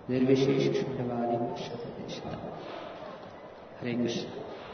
Nirvishesha Shunyavadi Shadadeshita. Hare Krishna.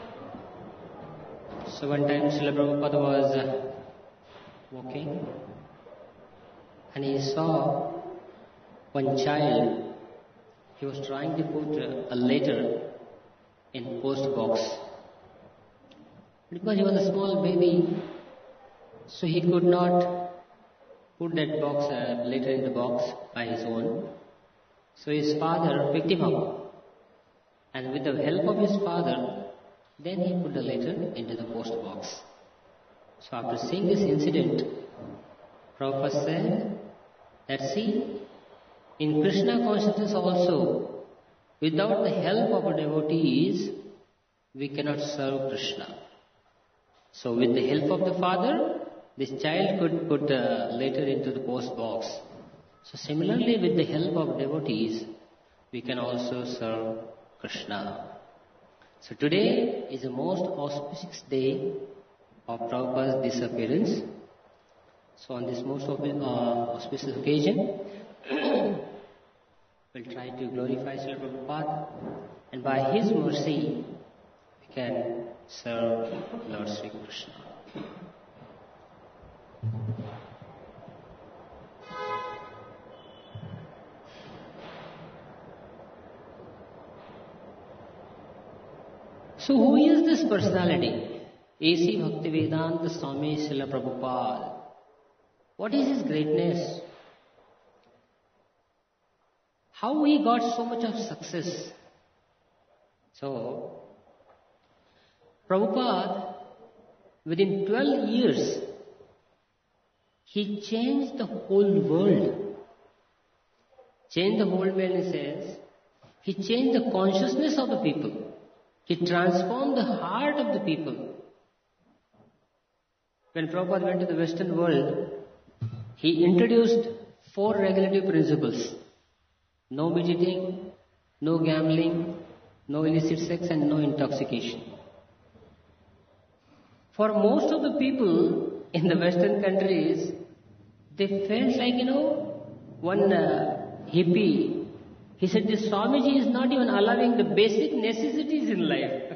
So one time Srila Prabhupada was walking and he saw one child. He was trying to put a letter in post box. Because he was a small baby, so he could not put that box, letter in the box by his own. So his father picked him up, and with the help of his father, then he put the letter into the post box. So after seeing this incident, Prabhupada said that see, in Krishna consciousness also, without the help of our devotees, we cannot serve Krishna. So with the help of the father, this child could put a letter into the post box. So similarly, with the help of devotees, we can also serve Krishna. So today is the most auspicious day of Prabhupada's disappearance. So on this most auspicious occasion, we'll try to glorify Srila Prabhupada, and by his mercy, we can serve Lord Sri Krishna. So who is this personality? A.C. Bhaktivedanta Swami Srila Prabhupada. What is his greatness? How he got so much of success? So, Prabhupada, within 12 years, he changed the whole world. Changed the whole world in a sense. He changed the consciousness of the people. He transformed the heart of the people. When Prabhupada went to the Western world, he introduced 4 regulative principles. No cheating, no gambling, no illicit sex and no intoxication. For most of the people in the Western countries, they felt like, one hippie. He said, this Swamiji is not even allowing the basic necessities in life.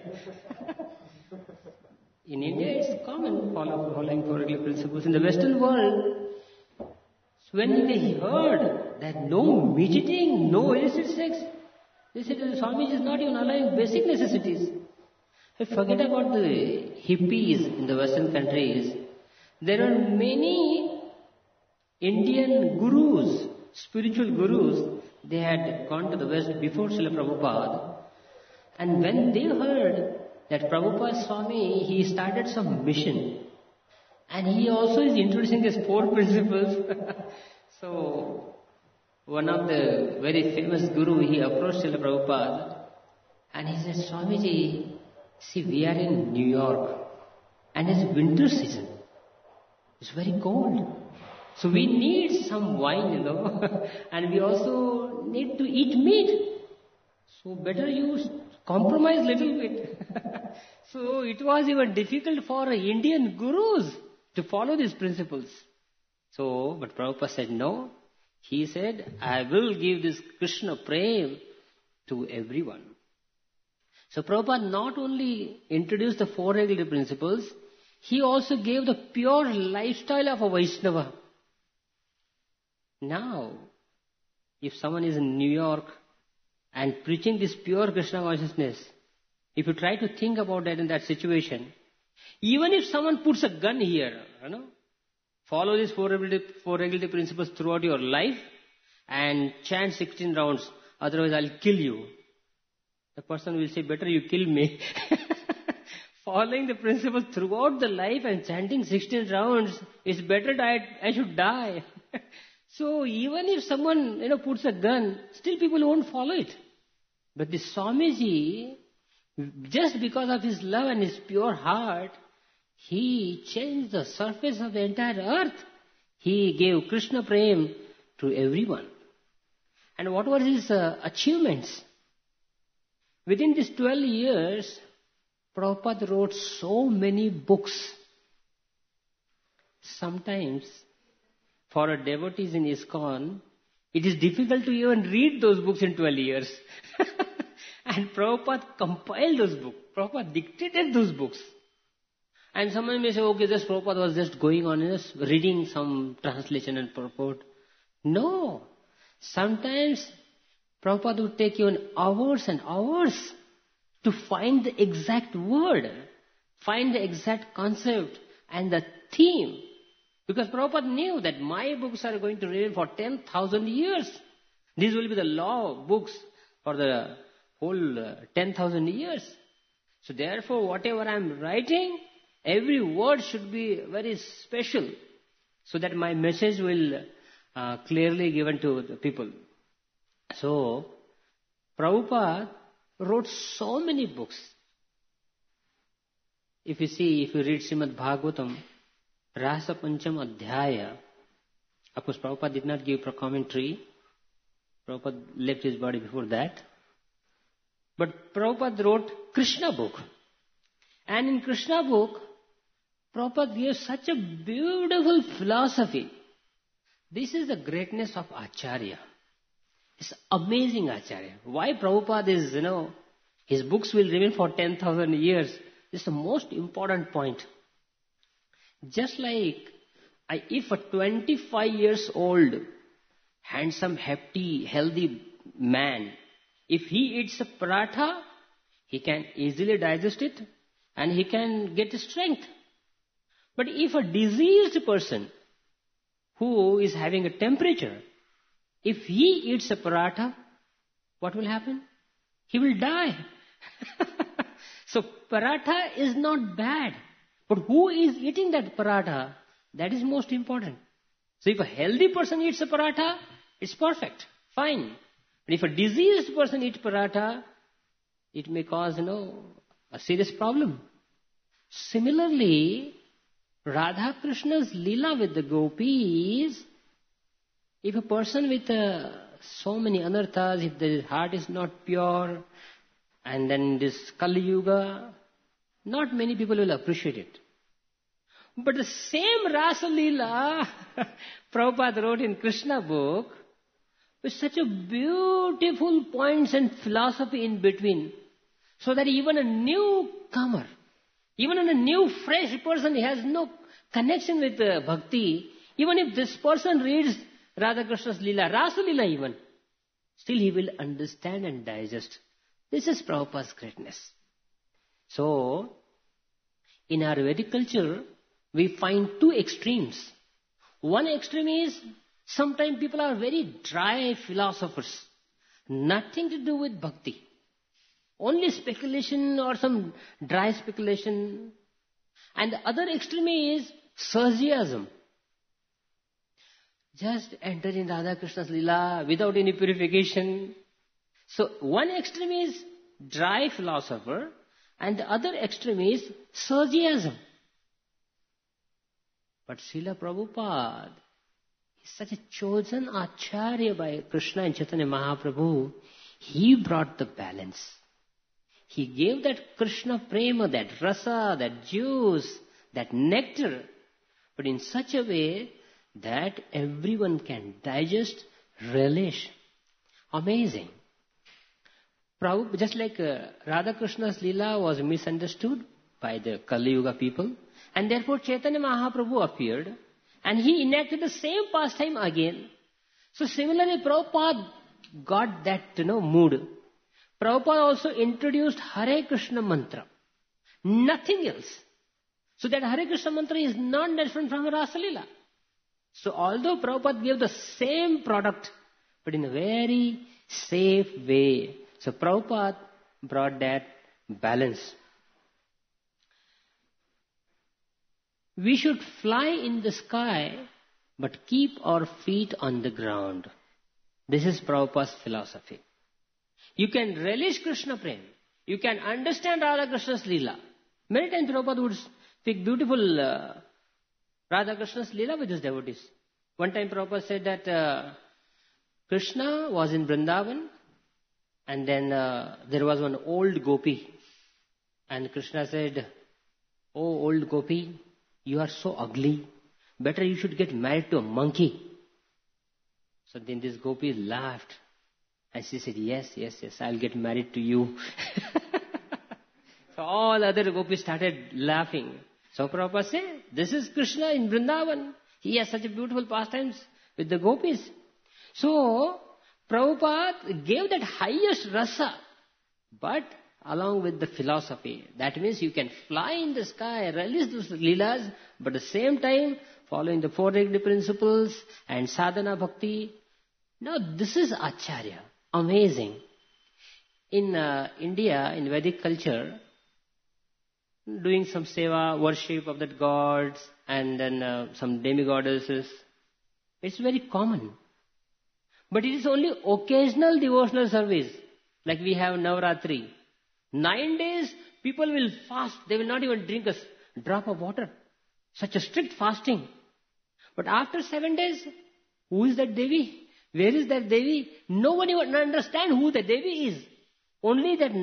In India, it's common following 4 regulative principles. In the Western world, when they heard that no cheating, no illicit sex, they said the Swamiji is not even allowing basic necessities. Forget about the hippies in the Western countries. There are many Indian gurus, spiritual gurus. They had gone to the West before Srila Prabhupada. And when they heard that Prabhupada Swami, he started some mission. And he also is introducing these 4 principles. So, one of the very famous guru, he approached Srila Prabhupada. And he said, Swamiji, see, we are in New York. And it's winter season. It's very cold. So we need some wine, and we also need to eat meat. So better you compromise little bit. So it was even difficult for Indian gurus to follow these principles. So, but Prabhupada said no. He said, I will give this Krishna Prem to everyone. So Prabhupada not only introduced the 4 regulative principles, he also gave the pure lifestyle of a Vaishnava. Now, if someone is in New York and preaching this pure Krishna consciousness, if you try to think about that in that situation, even if someone puts a gun here, follow these 4 regulative principles throughout your life and chant 16 rounds, otherwise I'll kill you. The person will say, better you kill me. Following the principles throughout the life and chanting 16 rounds, it's better that I should die. So even if someone, puts a gun, still people won't follow it. But the Swamiji, just because of his love and his pure heart, he changed the surface of the entire earth. He gave Krishna Prem to everyone. And what were his achievements? Within these 12 years, Prabhupada wrote so many books. Sometimes, for our devotees in ISKCON, It is difficult to even read those books in 12 years. And Prabhupada compiled those books. Prabhupada dictated those books. And someone may say, okay, this Prabhupada was just going on, just reading some translation and purport. No. Sometimes Prabhupada would take even hours and hours to find the exact word, find the exact concept and the theme. Because Prabhupada knew that my books are going to remain for 10,000 years. These will be the law books for the whole 10,000 years. So therefore, whatever I am writing, every word should be very special, so that my message will clearly given to the people. So, Prabhupada wrote so many books. If you read Srimad Bhagavatam, Rasa Pancham Adhyaya, of course Prabhupada did not give commentary. Prabhupada left his body before that. But Prabhupada wrote Krishna book. And in Krishna book, Prabhupada gave such a beautiful philosophy. This is the greatness of Acharya. It's amazing Acharya. Why Prabhupada is, his books will remain for 10,000 years. This is the most important point. Just like if a 25 years old, handsome, hefty, healthy man, if he eats a paratha, he can easily digest it and he can get strength. But if a diseased person who is having a temperature, if he eats a paratha, what will happen? He will die. So paratha is not bad. But who is eating that paratha? That is most important. So if a healthy person eats a paratha, it's perfect, fine. But if a diseased person eats paratha, it may cause, a serious problem. Similarly, Radha Krishna's Leela with the gopis, if a person with so many anarthas, if the heart is not pure, and then this Kali Yuga, not many people will appreciate it. But the same Rasa Leela, Prabhupada wrote in Krishna book, with such a beautiful points and philosophy in between, so that even a newcomer, even a new fresh person, he has no connection with bhakti, even if this person reads Radha Krishna's Leela, Rasa Leela even, still he will understand and digest. This is Prabhupada's greatness. So, in our Vedic culture, we find two extremes. One extreme is, sometimes people are very dry philosophers, nothing to do with bhakti. Only speculation or some dry speculation. And the other extreme is Sarjiasm. Just enter in Radha Krishna's Leela without any purification. So one extreme is dry philosopher and the other extreme is Sarjiasm. But Srila Prabhupada is such a chosen Acharya by Krishna and Chaitanya Mahaprabhu. He brought the balance. He gave that Krishna prema, that rasa, that juice, that nectar, but in such a way that everyone can digest, relish. Amazing. Just like Radha Krishna's Leela was misunderstood by the Kali Yuga people, and therefore Chaitanya Mahaprabhu appeared, and he enacted the same pastime again. So similarly, Prabhupada got that mood. Prabhupada also introduced Hare Krishna mantra. Nothing else. So that Hare Krishna mantra is not different from Rasa Leela. So although Prabhupada gave the same product, but in a very safe way. So Prabhupada brought that balance. We should fly in the sky, but keep our feet on the ground. This is Prabhupada's philosophy. You can relish Krishna Prem. You can understand Radha Krishna's Leela. Many times Prabhupada would speak beautiful Radha Krishna's Leela with his devotees. One time Prabhupada said that Krishna was in Vrindavan and then there was one old gopi. And Krishna said, "Oh old gopi, you are so ugly. Better you should get married to a monkey." So then this gopi laughed. And she said, yes, yes, yes, I'll get married to you. So all other gopis started laughing. So Prabhupada said, this is Krishna in Vrindavan. He has such a beautiful pastimes with the gopis. So Prabhupada gave that highest rasa, but along with the philosophy. That means you can fly in the sky, release those leelas, but at the same time following the four regular principles and sadhana bhakti. Now this is Acharya. Amazing. In India, in Vedic culture, doing some seva, worship of the gods, and then some demigoddesses, it's very common. But it is only occasional devotional service, like we have Navratri. 9 days, people will fast. They will not even drink a drop of water. Such a strict fasting. But after 7 days, who is that Devi? Where is that Devi? Nobody would understand who the Devi is. Only that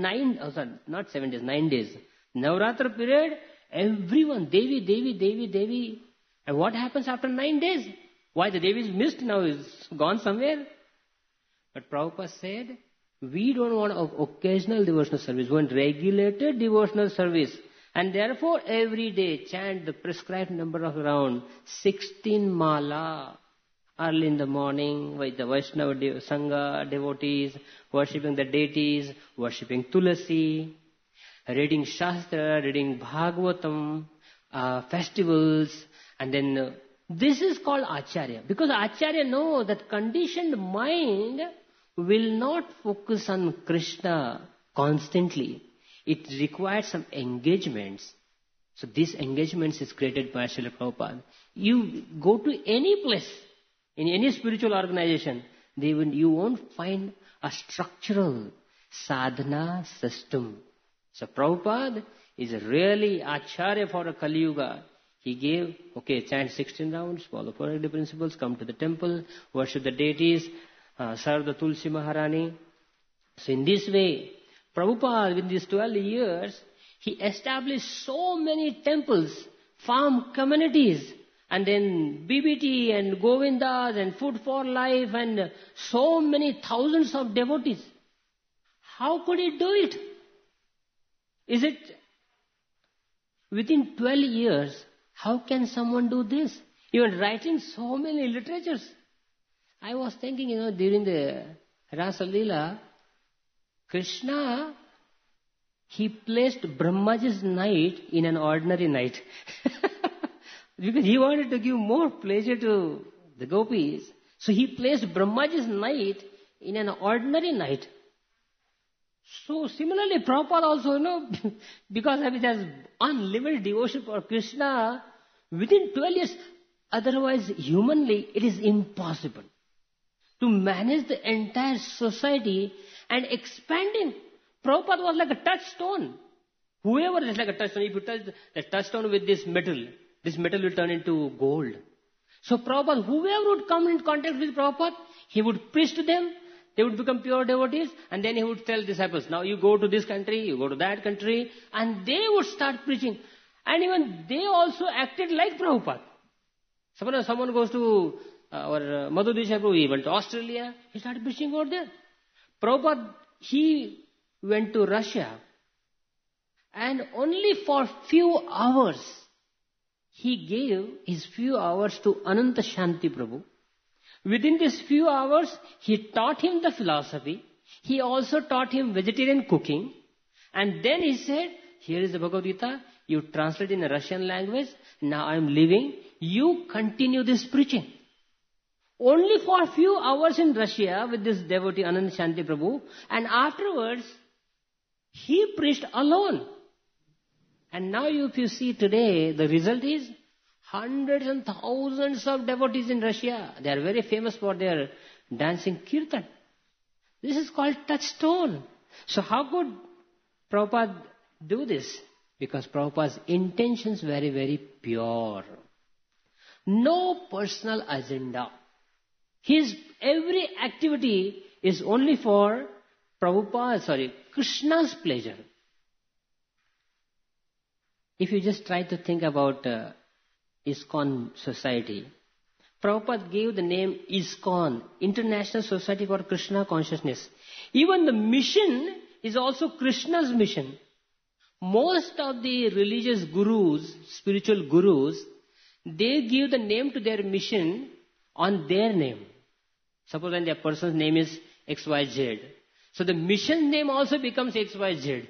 9 days. Navratra period, everyone, Devi, Devi, Devi, Devi. And what happens after 9 days? Why the Devi is missed now, is gone somewhere? But Prabhupada said, we don't want occasional devotional service, we want regulated devotional service. And therefore every day chant the prescribed number of around 16 mala. Early in the morning with the Vaishnava Sangha devotees, worshipping the deities, worshipping Tulasi, reading Shastra, reading Bhagavatam, festivals, and then this is called Acharya. Because Acharya knows that conditioned mind will not focus on Krishna constantly. It requires some engagements. So these engagements is created by Srila Prabhupada. You go to any place, in any spiritual organization, you won't find a structural sadhana system. So Prabhupada is really Acharya for a Kali Yuga. He gave, chant 16 rounds, follow 4 regular principles, come to the temple, worship the deities, serve the Tulsi Maharani. So in this way, Prabhupada, with these 12 years, he established so many temples, farm communities, and then BBT and Govindas and Food for Life and so many thousands of devotees. How could he do it? Is it within 12 years, how can someone do this? Even writing so many literatures. I was thinking, during the Rasa Leela, Krishna, he placed Brahmaji's night in an ordinary night. Because he wanted to give more pleasure to the gopis. So he placed Brahmaji's night in an ordinary night. So similarly, Prabhupada also, because of his unlimited devotion for Krishna, within 12 years, otherwise humanly it is impossible to manage the entire society and expanding. Prabhupada was like a touchstone. Whoever is like a touchstone, if you touch the touchstone with this metal will turn into gold. So Prabhupada, whoever would come in contact with Prabhupada, he would preach to them, they would become pure devotees, and then he would tell disciples, now you go to this country, you go to that country, and they would start preaching. And even they also acted like Prabhupada. Someone goes to our Madhudisha Prabhu, he went to Australia, he started preaching over there. Prabhupada, he went to Russia, and only for few hours, he gave his few hours to Ananta Shanti Prabhu. Within these few hours, he taught him the philosophy. He also taught him vegetarian cooking. And then he said, here is the Bhagavad Gita. You translate in a Russian language. Now I am leaving. You continue this preaching. Only for a few hours in Russia with this devotee Ananta Shanti Prabhu. And afterwards, he preached alone. And now if you see today, the result is hundreds and thousands of devotees in Russia. They are very famous for their dancing kirtan. This is called touchstone. So how could Prabhupada do this? Because Prabhupada's intentions very, very pure. No personal agenda. His every activity is only for Krishna's pleasure. If you just try to think about ISKCON society, Prabhupada gave the name ISKCON, International Society for Krishna Consciousness. Even the mission is also Krishna's mission. Most of the religious gurus, spiritual gurus, they give the name to their mission on their name. Suppose when their person's name is XYZ. So the mission name also becomes XYZ.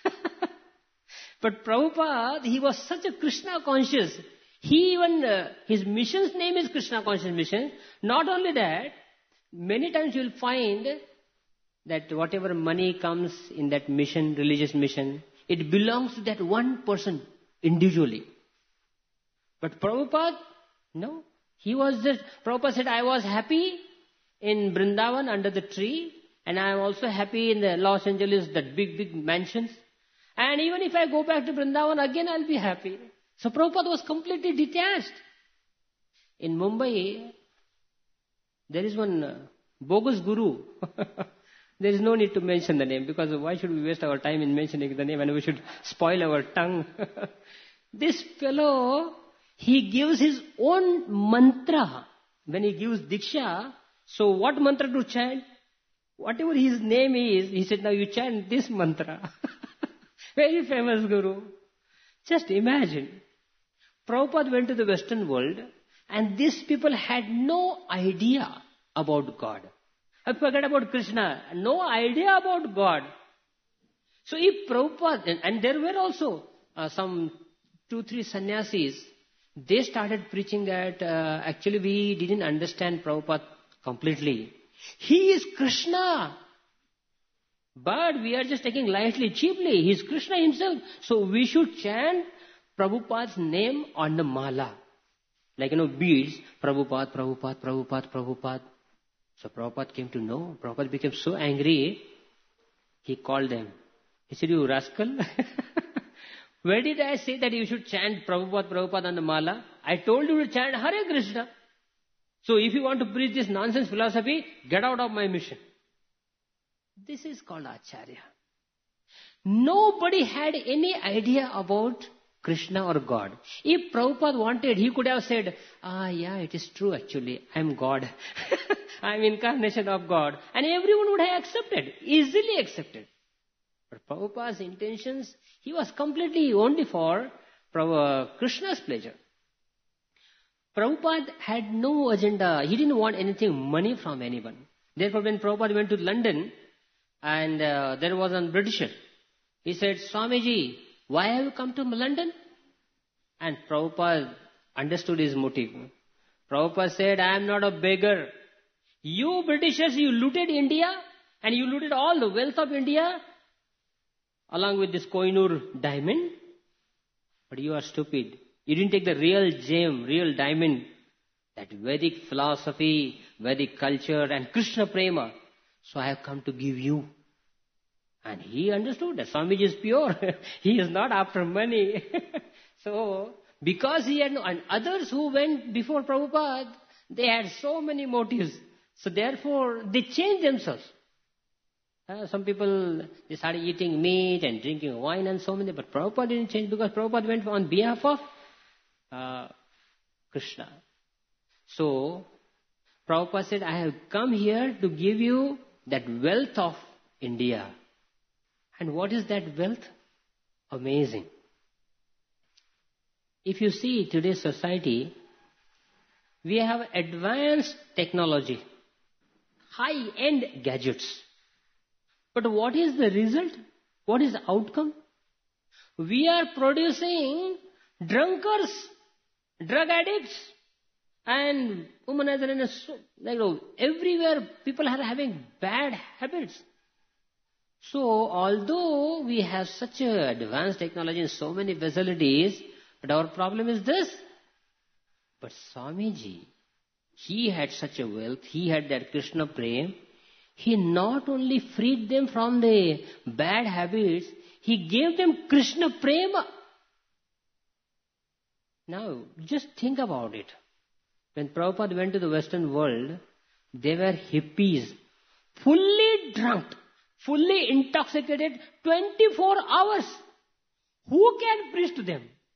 But Prabhupada, he was such a Krishna conscious. He even, his mission's name is Krishna Conscious Mission. Not only that, many times you will find that whatever money comes in that mission, religious mission, it belongs to that one person individually. But Prabhupada, no. He was just, Prabhupada said, I was happy in Vrindavan under the tree, and I am also happy in the Los Angeles, that big, big mansions. And even if I go back to Vrindavan, again I'll be happy. So Prabhupada was completely detached. In Mumbai, there is one bogus guru. There is no need to mention the name, because why should we waste our time in mentioning the name, and we should spoil our tongue. This fellow, he gives his own mantra when he gives Diksha. So what mantra to chant? Whatever his name is, he said, now you chant this mantra. Very famous guru. Just imagine. Prabhupada went to the Western world, and these people had no idea about God. I forget about Krishna. No idea about God. So if Prabhupada, and there were also some 2-3 sannyasis, they started preaching that actually we didn't understand Prabhupada completely. He is Krishna. But we are just taking lightly, cheaply. He is Krishna himself. So we should chant Prabhupada's name on the mala. Like, beads. Prabhupada, Prabhupada, Prabhupada, Prabhupada. So Prabhupada came to know. Prabhupada became so angry, he called them. He said, you rascal. Where did I say that you should chant Prabhupada, Prabhupada on the mala? I told you to chant Hare Krishna. So if you want to preach this nonsense philosophy, get out of my mission. This is called Acharya. Nobody had any idea about Krishna or God. If Prabhupada wanted, he could have said, yeah, it is true actually. I am God. I am incarnation of God. And everyone would have accepted, easily accepted. But Prabhupada's intentions, he was completely only for Krishna's pleasure. Prabhupada had no agenda. He didn't want anything, money from anyone. Therefore, when Prabhupada went to London, and there was a Britisher, he said, Swamiji, why have you come to London? And Prabhupada understood his motive. Prabhupada said, I am not a beggar. You Britishers, you looted India, and you looted all the wealth of India, along with this Kohinoor diamond. But you are stupid. You didn't take the real gem, real diamond, that Vedic philosophy, Vedic culture, and Krishna prema. So I have come to give you. And he understood that Swamiji is pure. He is not after money. So, because he had no, and others who went before Prabhupada, they had so many motives. So therefore, they changed themselves. Some people, they started eating meat and drinking wine and so many, but Prabhupada didn't change, because Prabhupada went on behalf of Krishna. So, Prabhupada said, I have come here to give you that wealth of India. And what is that wealth? Amazing. If you see today's society, we have advanced technology, high-end gadgets. But what is the result? What is the outcome? We are producing drunkards, drug addicts, and womanizers. Everywhere people are having bad habits. So, although we have such advanced technology and so many facilities, but our problem is this. But Swamiji, he had such a wealth, he had that Krishna prema. He not only freed them from the bad habits, he gave them Krishna prema. Now, just think about it. When Prabhupada went to the Western world, they were hippies, fully drunk, fully intoxicated, 24 hours. Who can preach to them?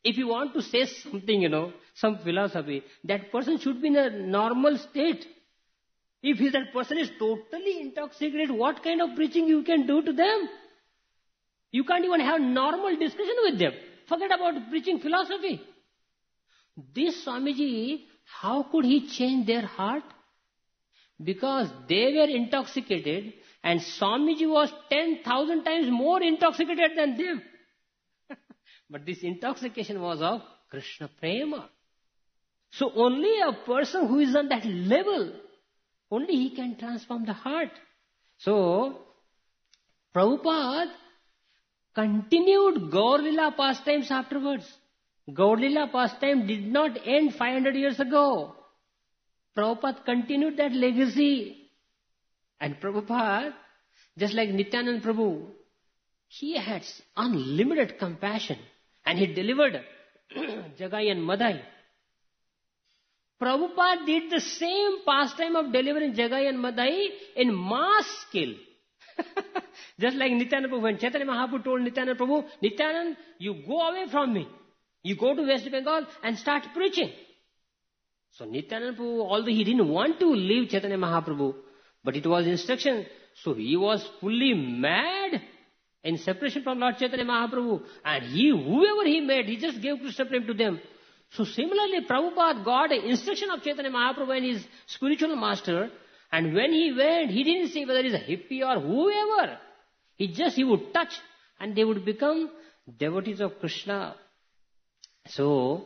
If you want to say something, some philosophy, that person should be in a normal state. If that person is totally intoxicated, what kind of preaching you can do to them? You can't even have normal discussion with them. Forget about preaching philosophy. This Swamiji, how could he change their heart? Because they were intoxicated and Swamiji was 10,000 times more intoxicated than them. But this intoxication was of Krishna Prema. So only a person who is on that level, only he can transform the heart. So, Prabhupada continued Gaur Lila pastimes afterwards. Gaur Lila pastime did not end 500 years ago. Prabhupada continued that legacy. And Prabhupada, just like Nityananda Prabhu, he had unlimited compassion. And he delivered Jagai and Madai. Prabhupada did the same pastime of delivering Jagai and Madai in mass scale. Just like Nityananda Prabhu, when Chaitanya Mahaprabhu told Nityananda Prabhu, Nityananda, you go away from me. You go to West Bengal and start preaching. So Nityananda Prabhu, although he didn't want to leave Chaitanya Mahaprabhu, but it was instruction, so he was fully mad in separation from Lord Chaitanya Mahaprabhu. And whoever he met, he just gave Krishna Prem to them. So similarly, Prabhupada got an instruction of Chaitanya Mahaprabhu and his spiritual master. And when he went, he didn't say whether he's a hippie or whoever. He would touch and they would become devotees of Krishna. So,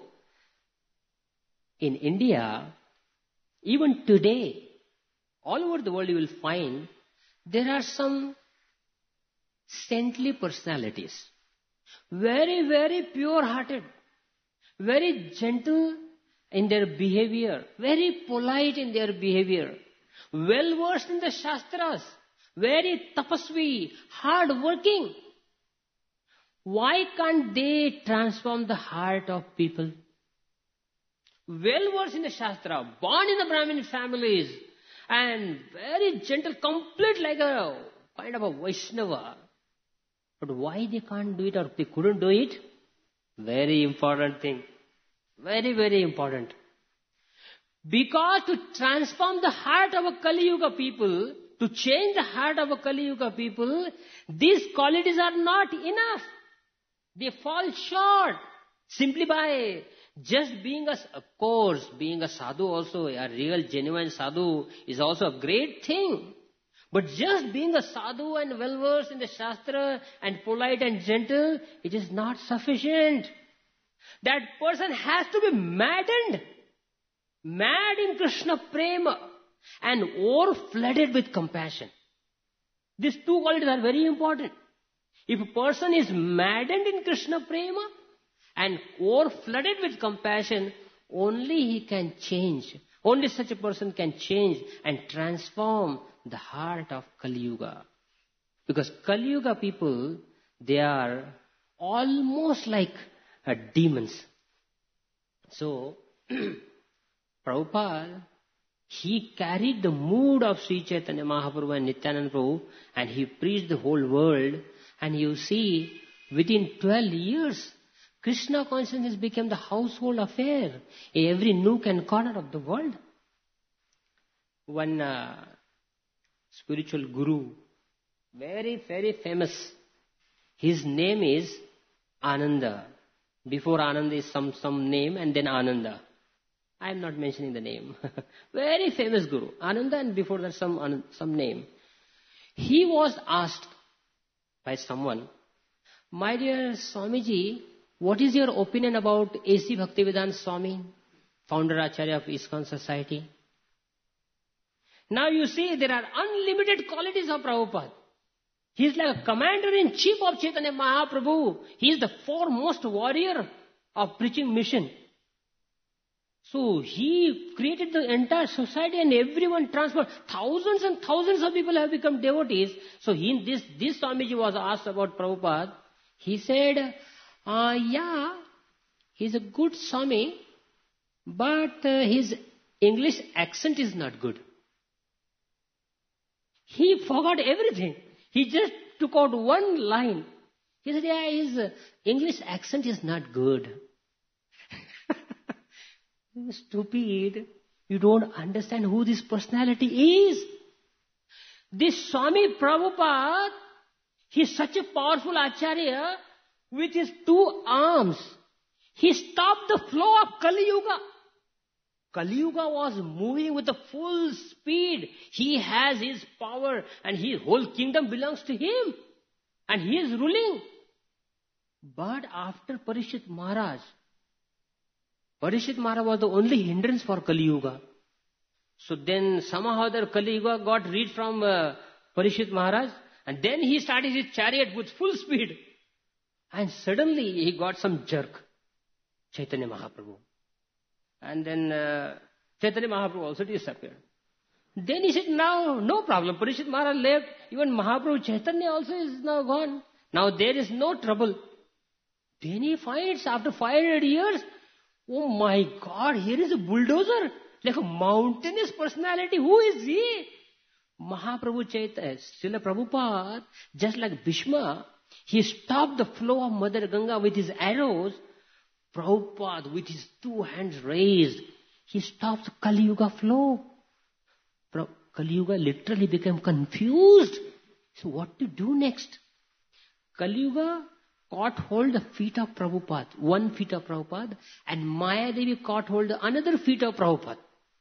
in India, even today, all over the world you will find there are some saintly personalities. Very, very pure-hearted. Very gentle in their behavior. Very polite in their behavior. Well-versed in the Shastras. Very tapasvi, hard-working. Why can't they transform the heart of people? Well-versed in the Shastra, born in the Brahmin families, and very gentle, complete like a kind of a Vaishnava. But why they can't do it or they couldn't do it? Very important thing. Very, very important. Because to transform the heart of a Kali Yuga people, to change the heart of a Kali Yuga people, these qualities are not enough. They fall short simply by just being of course, being a sadhu also, a real genuine sadhu is also a great thing. But just being a sadhu and well-versed in the Shastra and polite and gentle, it is not sufficient. That person has to be maddened, mad in Krishna Prema and overflooded with compassion. These two qualities are very important. If a person is maddened in Krishna Prema and overflooded with compassion, only he can change. Only such a person can change and transform the heart of Kali Yuga. Because Kali Yuga people, they are almost like demons. So, Prabhupada, he carried the mood of Sri Chaitanya Mahaprabhu and Nityananda Prabhu and he preached the whole world. And you see, within 12 years, Krishna consciousness became the household affair in every nook and corner of the world. One spiritual guru, very, very famous. His name is Ananda. Before Ananda is some name and then Ananda. I am not mentioning the name. Very famous guru. Ananda and before that some name. He was asked by someone, my dear Swamiji, what is your opinion about A.C. Bhaktivedanta Swami, founder Acharya of ISKCON Society? Now you see, there are unlimited qualities of Prabhupada. He is like a commander-in-chief of Chaitanya Mahaprabhu. He is the foremost warrior of preaching mission. So he created the entire society and everyone transformed. Thousands and thousands of people have become devotees. So this Swamiji was asked about Prabhupada. He said, yeah, he's a good Swami, but his English accent is not good. He forgot everything. He just took out one line. He said, yeah, his English accent is not good. Stupid. You don't understand who this personality is. This Swami Prabhupada, he is such a powerful Acharya with his two arms. He stopped the flow of Kali Yuga. Kali Yuga was moving with a full speed. He has his power and his whole kingdom belongs to him. And he is ruling. But after Parikshit Maharaj was the only hindrance for Kali Yuga. So then somehow the Kali Yuga got rid from Parikshit Maharaj. And then he started his chariot with full speed. And suddenly he got some jerk. Chaitanya Mahaprabhu. And then Chaitanya Mahaprabhu also disappeared. Then he said, now, no problem. Parikshit Maharaj left. Even Mahaprabhu Chaitanya also is now gone. Now there is no trouble. Then he finds after 500 years, oh my God, here is a bulldozer. Like a mountainous personality. Who is he? Mahaprabhu Chaitanya, Srila Prabhupada, just like Bhishma, he stopped the flow of Mother Ganga with his arrows. Prabhupada, with his two hands raised, he stopped the Kali Yuga flow. Kali Yuga literally became confused. So what to do next? Kali Yuga caught hold of the feet of Prabhupada, one feet of Prabhupada, and Maya Devi caught hold of another feet of Prabhupada.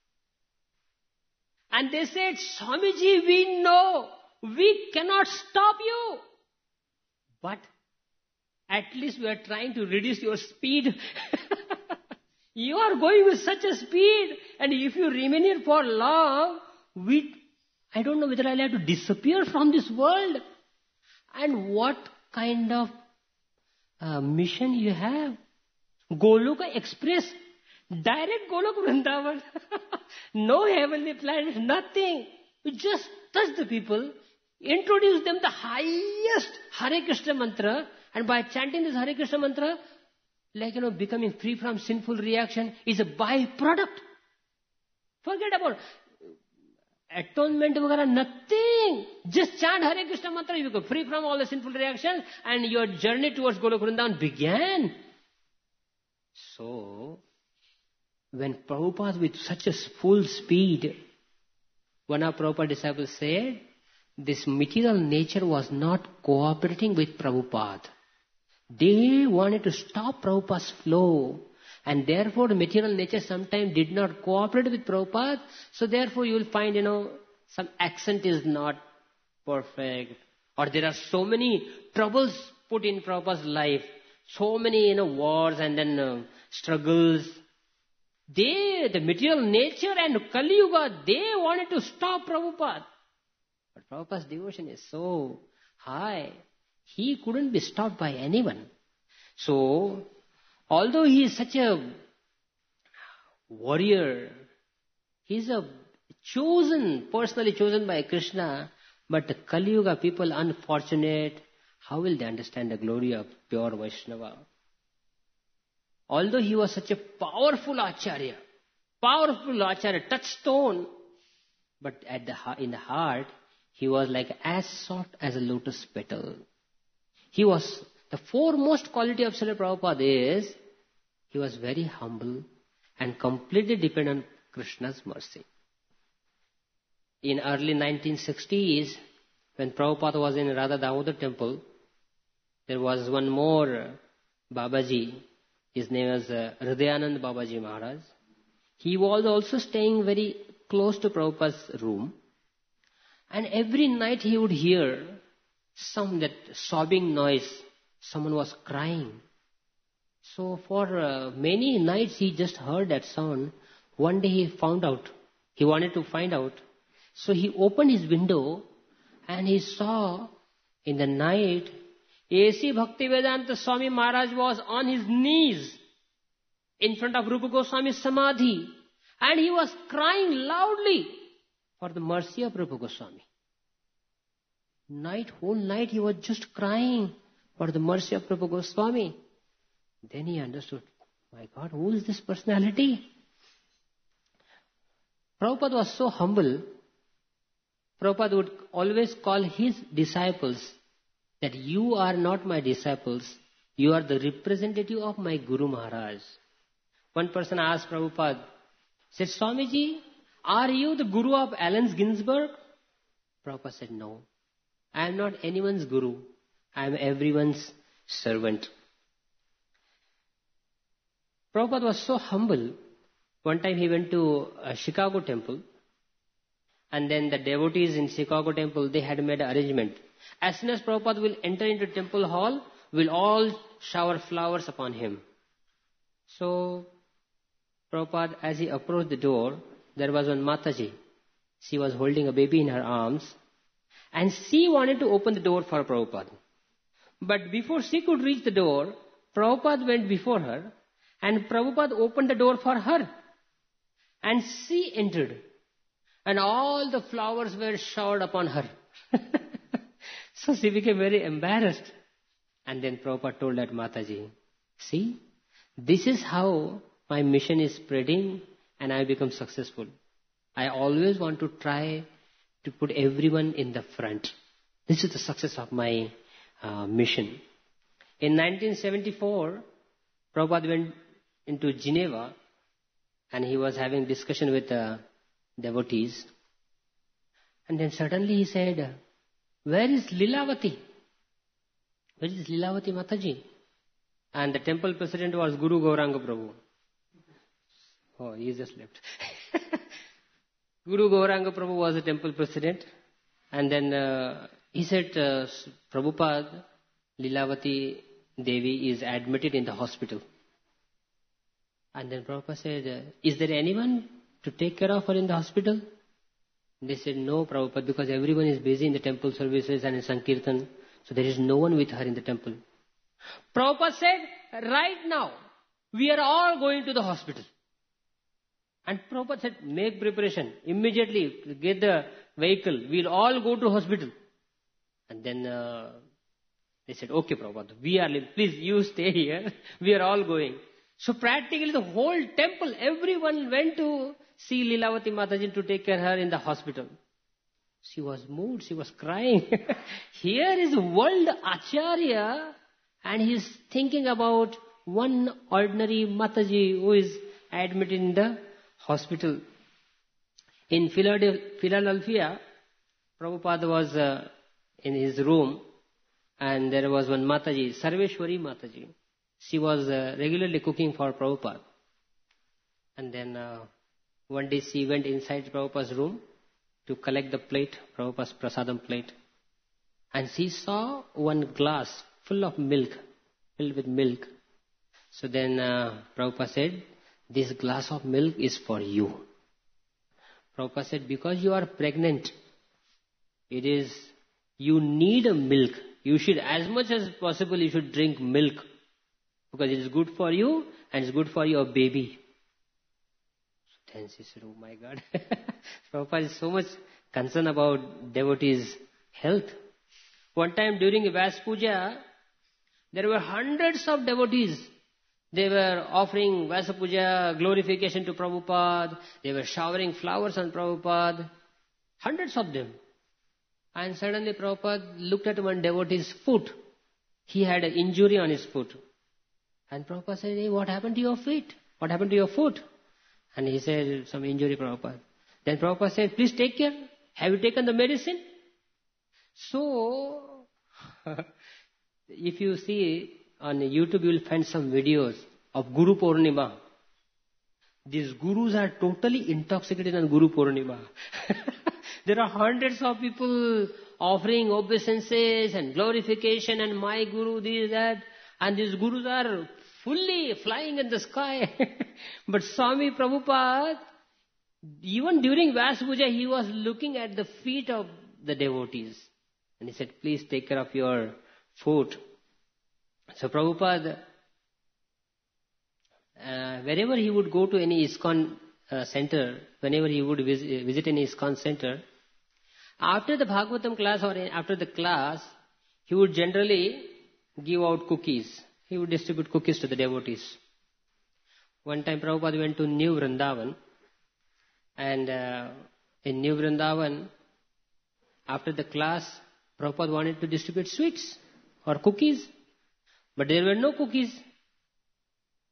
And they said, Swamiji, we know, we cannot stop you. But at least we are trying to reduce your speed. You are going with such a speed. And if you remain here for long, I don't know whether I'll have to disappear from this world. And what kind of mission you have? Goloka Express. Direct Golok Vrindavan. No heavenly planet, nothing. You just touch the people, introduce them the highest Hare Krishna mantra, and by chanting this Hare Krishna mantra, becoming free from sinful reaction is a byproduct. Forget about atonement, nothing. Just chant Hare Krishna mantra, you become free from all the sinful reactions, and your journey towards Golok Vrindavan began. So, when Prabhupada with such a full speed, one of Prabhupada's disciples said, this material nature was not cooperating with Prabhupada. They wanted to stop Prabhupada's flow. And therefore the material nature sometimes did not cooperate with Prabhupada. So therefore you will find, some accent is not perfect. Or there are so many troubles put in Prabhupada's life. So many, wars and then struggles. The material nature and Kali Yuga, they wanted to stop Prabhupada. But Prabhupada's devotion is so high, he couldn't be stopped by anyone. So, although he is such a warrior, he is personally chosen by Krishna, but the Kali Yuga people, unfortunate, how will they understand the glory of pure Vaishnava? Although he was such a powerful Acharya, touchstone, but in the heart, he was like as soft as a lotus petal. The foremost quality of Srila Prabhupada is, he was very humble and completely dependent on Krishna's mercy. In early 1960s, when Prabhupada was in Radha Damodar temple, there was one more Babaji. His name was Hridayanand Babaji Maharaj. He was also staying very close to Prabhupada's room. And every night he would hear that sobbing noise. Someone was crying. So for many nights he just heard that sound. One day he wanted to find out. So he opened his window and he saw in the night, A.C. Bhaktivedanta Swami Maharaj was on his knees in front of Rupa Goswami's Samadhi. And he was crying loudly for the mercy of Rupa Goswami. Whole night he was just crying for the mercy of Rupa Goswami. Then he understood, my God, who is this personality? Prabhupada was so humble. Prabhupada would always call his disciples that you are not my disciples, you are the representative of my Guru Maharaj. one person asked Prabhupada, said, Swamiji, are you the guru of Allen Ginsberg? Prabhupada said, no. I am not anyone's guru. I am everyone's servant. Prabhupada was so humble. One time he went to a Chicago temple, and then the devotees in Chicago temple, they had made an arrangement. As soon as Prabhupada will enter into temple hall, we'll all shower flowers upon him. So, Prabhupada, as he approached the door, there was one Mataji. She was holding a baby in her arms, and she wanted to open the door for Prabhupada. But before she could reach the door, Prabhupada went before her, and Prabhupada opened the door for her. And she entered, and all the flowers were showered upon her. So she became very embarrassed. And then Prabhupada told that Mataji, see, this is how my mission is spreading and I become successful. I always want to try to put everyone in the front. This is the success of my mission. In 1974, Prabhupada went into Geneva and he was having discussion with devotees. And then suddenly he said, where is Lilavati? Where is Lilavati Mataji? And the temple president was Guru Gauranga Prabhu. Oh, he just left. Guru Gauranga Prabhu was the temple president. And then he said, Prabhupada, Lilavati Devi is admitted in the hospital. And then Prabhupada said, is there anyone to take care of her in the hospital? They said, no, Prabhupada, because everyone is busy in the temple services and in Sankirtan. So there is no one with her in the temple. Prabhupada said, right now, we are all going to the hospital. And Prabhupada said, make preparation. Immediately, get the vehicle. We'll all go to hospital. And then they said, okay, Prabhupada, please you stay here. We are all going. So practically the whole temple, everyone went to see Lilavati Mataji to take care of her in the hospital. She was moved, she was crying. Here is world Acharya and he is thinking about one ordinary Mataji who is admitted in the hospital. In Philadelphia, Prabhupada was in his room and there was one Mataji, Sarveshwari Mataji. She was regularly cooking for Prabhupada. And then one day she went inside Prabhupada's room to collect the plate, Prabhupada's prasadam plate. And she saw one glass full of milk, filled with milk. So then Prabhupada said, this glass of milk is for you. Prabhupada said, because you are pregnant, you need a milk. You should, as much as possible, you should drink milk. Because it is good for you and it's good for your baby. So then she said, oh my God. Prabhupada is so much concerned about devotees' health. One time during Vyas Puja, there were hundreds of devotees. They were offering Vyasa Puja, glorification to Prabhupada. They were showering flowers on Prabhupada. Hundreds of them. And suddenly Prabhupada looked at one devotee's foot. He had an injury on his foot. And Prabhupada said, hey, what happened to your feet? What happened to your foot? And he said, some injury, Prabhupada. Then Prabhupada said, please take care. Have you taken the medicine? So, if you see on YouTube, you will find some videos of Guru Purnima. These gurus are totally intoxicated on Guru Purnima. There are hundreds of people offering obeisances and glorification and my guru, this, that. And these gurus are fully flying in the sky. But Swami Prabhupada, even during Vyas Puja, he was looking at the feet of the devotees. And he said, please take care of your foot. So Prabhupada, wherever he would go to any ISKCON center, whenever he would visit any ISKCON center, after the Bhagavatam class or after the class, he would generally give out cookies. He would distribute cookies to the devotees. One time Prabhupada went to New Vrindavan, and in New Vrindavan, after the class, Prabhupada wanted to distribute sweets or cookies, but there were no cookies.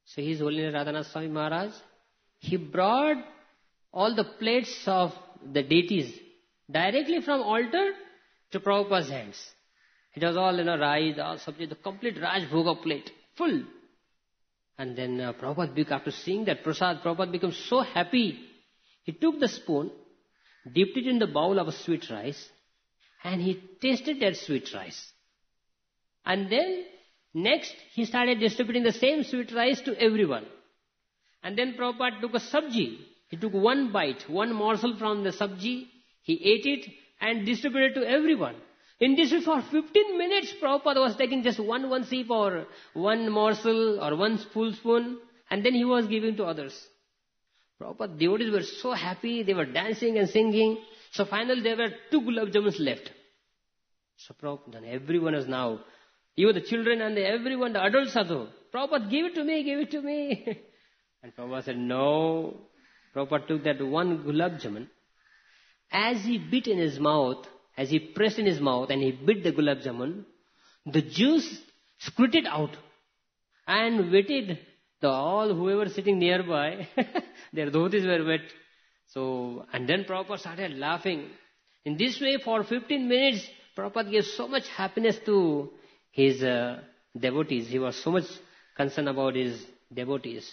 So His Holiness Radhanath Swami Maharaj, he brought all the plates of the deities directly from altar to Prabhupada's hands. It was all, rice, all sabji, the complete Raj Bhoga plate, full. And then Prabhupada, after seeing that prasad, Prabhupada became so happy. He took the spoon, dipped it in the bowl of sweet rice, and he tasted that sweet rice. And then next, he started distributing the same sweet rice to everyone. And then Prabhupada took a sabji. He took one bite, one morsel from the sabji. He ate it and distributed to everyone. In this way, for 15 minutes, Prabhupada was taking just one sip or one morsel or one full spoon, and then he was giving to others. Prabhupada devotees were so happy, they were dancing and singing. So finally, there were 2 gulab jamuns left. So Prabhupada, everyone is now, even the children and everyone, the adults also, Prabhupada, give it to me. And Prabhupada said, no. Prabhupada took that one gulab jamun. As he bit in his mouth, as he pressed in his mouth and he bit the gulab jamun, the juice squirted out and wetted all whoever sitting nearby. Their dhotis were wet. So, and then Prabhupada started laughing. In this way, for 15 minutes, Prabhupada gave so much happiness to his devotees. He was so much concerned about his devotees.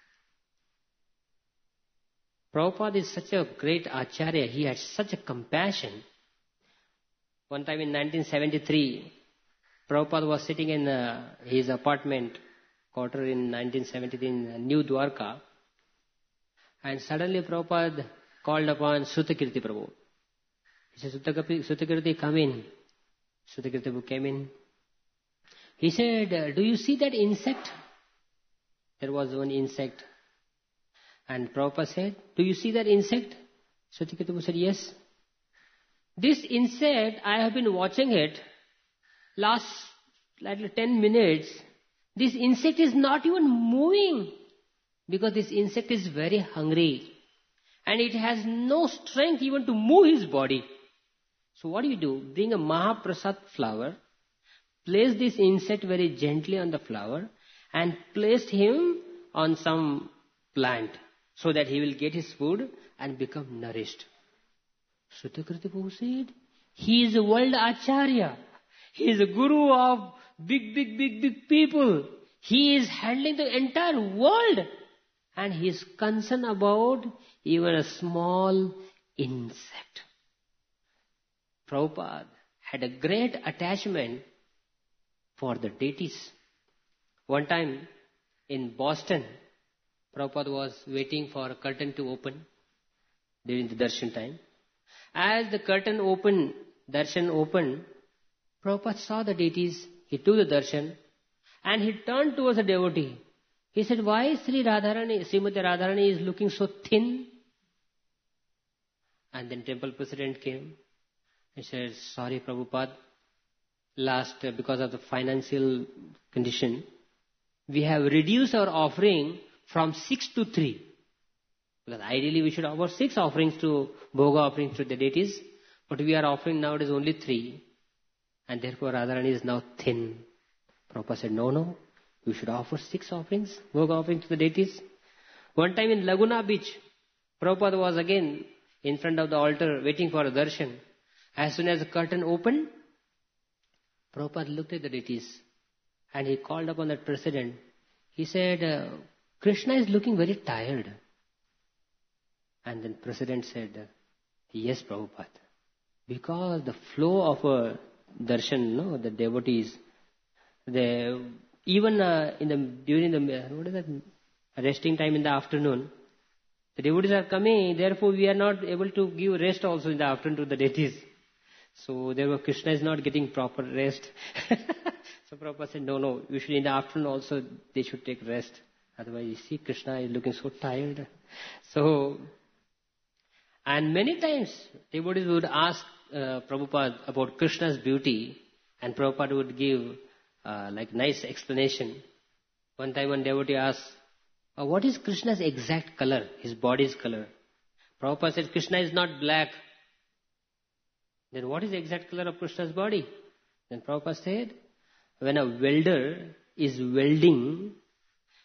Prabhupada is such a great acharya. He had such a compassion. One time in 1973, Prabhupada was sitting in his apartment quarter in 1973 in New Dwarka. And suddenly Prabhupada called upon Sutakirti Prabhu. He said, Sutakirti, come in. Sutakirti Prabhu came in. He said, do you see that insect? There was one insect. And Prabhupada said, do you see that insect? Sutakirti Prabhu said, yes. This insect, I have been watching it last like 10 minutes. This insect is not even moving because this insect is very hungry and it has no strength even to move his body. So what do? Bring a Mahaprasad flower, place this insect very gently on the flower and place him on some plant so that he will get his food and become nourished. Sutakirti Prabhu said, he is a world acharya. He is a guru of big people. He is handling the entire world. And he is concerned about even a small insect. Prabhupada had a great attachment for the deities. One time in Boston, Prabhupada was waiting for a curtain to open during the darshan time. As the curtain opened, darshan opened, Prabhupada saw the deities, he took the darshan and he turned towards the devotee. He said, why Srimati Radharani is looking so thin? And then temple president came. He said, sorry Prabhupada, because of the financial condition, we have reduced our offering from 6 to 3. Because ideally we should offer 6 offerings to Bhoga offerings to the deities, but we are offering nowadays only 3. And therefore Radharani is now thin. Prabhupada said, no, you should offer 6 offerings, Bhoga offerings to the deities. One time in Laguna Beach, Prabhupada was again in front of the altar waiting for a darshan. As soon as the curtain opened, Prabhupada looked at the deities and he called upon that president. He said, Krishna is looking very tired. And then President said, yes, Prabhupada. Because the flow of a darshan, the devotees, during the resting time in the afternoon, the devotees are coming, therefore we are not able to give rest also in the afternoon to the deities. So therefore Krishna is not getting proper rest. So Prabhupada said, no, you should in the afternoon also they should take rest. Otherwise you see Krishna is looking so tired. So, and many times devotees would ask Prabhupada about Krishna's beauty and Prabhupada would give nice explanation. One time one devotee asked, what is Krishna's exact color, his body's color? Prabhupada said, Krishna is not black. Then what is the exact color of Krishna's body? Then Prabhupada said, when a welder is welding,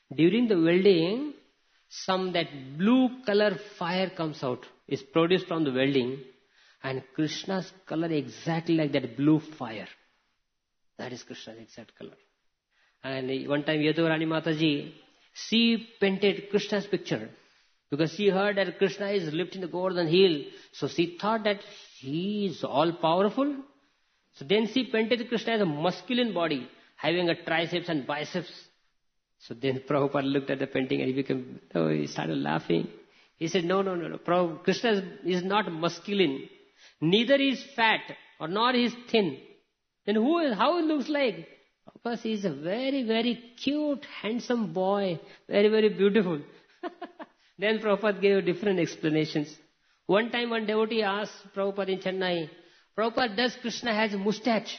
During the welding, that blue color fire comes out, is produced from the welding, and Krishna's color exactly like that blue fire. That is Krishna's exact color. And one time Yadurani Mataji, she painted Krishna's picture because she heard that Krishna is lifting the golden hill. So she thought that he is all powerful. So then she painted Krishna as a masculine body, having a triceps and biceps. So then Prabhupada looked at the painting and he started laughing. He said, no. Krishna is not masculine. Neither is fat or nor is thin. Then how it looks like? Because he is a very, very cute, handsome boy. Very, very beautiful. Then Prabhupada gave different explanations. One time one devotee asked Prabhupada in Chennai, Prabhupada, does Krishna has a mustache?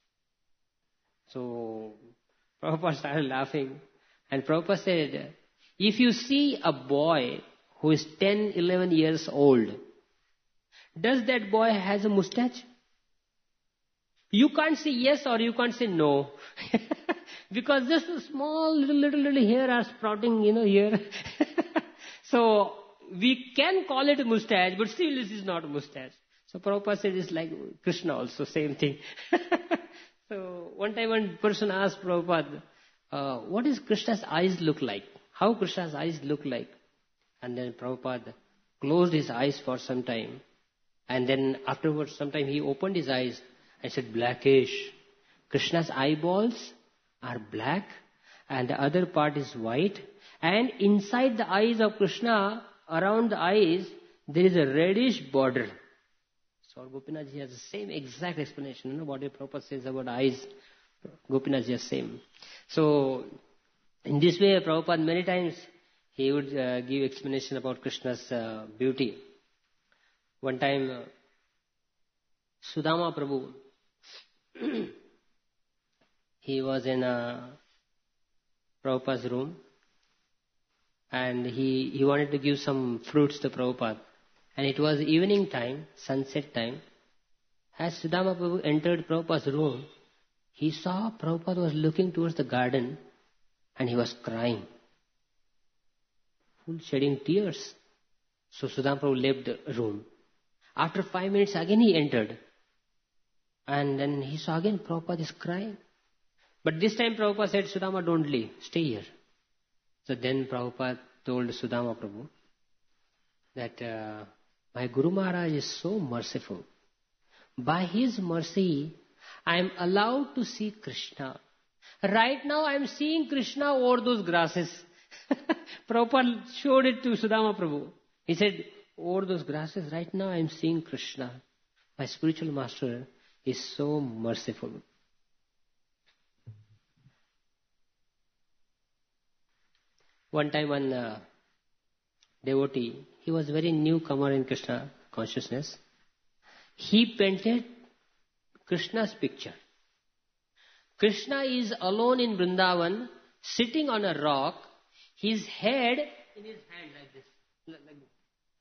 So Prabhupada started laughing. And Prabhupada said, if you see a boy who is 10, 11 years old, does that boy has a mustache? You can't say yes or you can't say no. Because just a small little hair are sprouting, here. So we can call it a mustache, but still this is not a mustache. So Prabhupada said it's like Krishna also, same thing. So one time one person asked Prabhupada, what does Krishna's eyes look like? How Krishna's eyes look like? And then Prabhupada closed his eyes for some time. And then afterwards, sometime he opened his eyes and said, blackish. Krishna's eyeballs are black and the other part is white. And inside the eyes of Krishna, around the eyes, there is a reddish border. So Gopinathji has the same exact explanation. What Prabhupada says about eyes, Gopinathji has same. So in this way, Prabhupada many times he would give explanation about Krishna's beauty. One time, Sudama Prabhu, he was in Prabhupada's room and he wanted to give some fruits to Prabhupada. And it was evening time, sunset time. As Sudama Prabhu entered Prabhupada's room, he saw Prabhupada was looking towards the garden and he was crying, shedding tears. So Sudama Prabhu left the room. After 5 minutes again he entered. And then he saw again Prabhupada is crying. But this time Prabhupada said, Sudama, don't leave, stay here. So then Prabhupada told Sudama Prabhu that my Guru Maharaj is so merciful. By his mercy, I am allowed to see Krishna. Right now I am seeing Krishna over those grasses. Prabhupada showed it to Sudama Prabhu. He said, over those grasses, right now I am seeing Krishna. My spiritual master is so merciful. One time one devotee, he was very newcomer in Krishna consciousness. He painted Krishna's picture. Krishna is alone in Vrindavan, sitting on a rock, his head in his hand like this. Like this.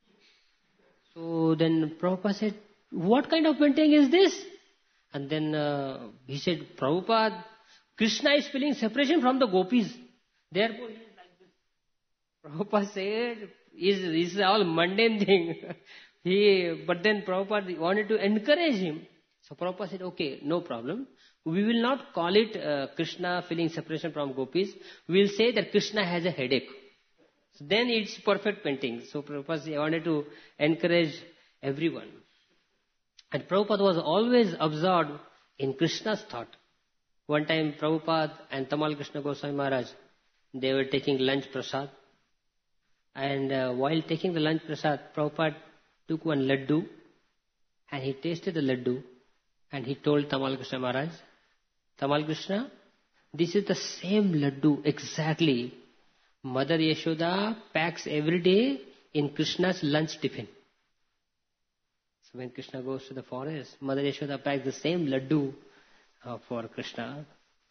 So then Prabhupada said, what kind of painting is this? And then he said, Prabhupada, Krishna is feeling separation from the gopis. Therefore he is like this. Prabhupada said, this is all mundane thing. But then Prabhupada wanted to encourage him. So Prabhupada said, okay, no problem. We will not call it Krishna feeling separation from gopis. We will say that Krishna has a headache. So then it's perfect painting. So Prabhupada wanted to encourage everyone. And Prabhupada was always absorbed in Krishna's thought. One time Prabhupada and Tamal Krishna Goswami Maharaj, they were taking lunch prasad. And while taking the lunch prasad, Prabhupada took one laddu and he tasted the laddu and he told Tamal Krishna Maharaj, Tamal Krishna, this is the same laddu exactly Mother Yashoda packs every day in Krishna's lunch tiffin. So when Krishna goes to the forest, Mother Yashoda packs the same laddu for Krishna.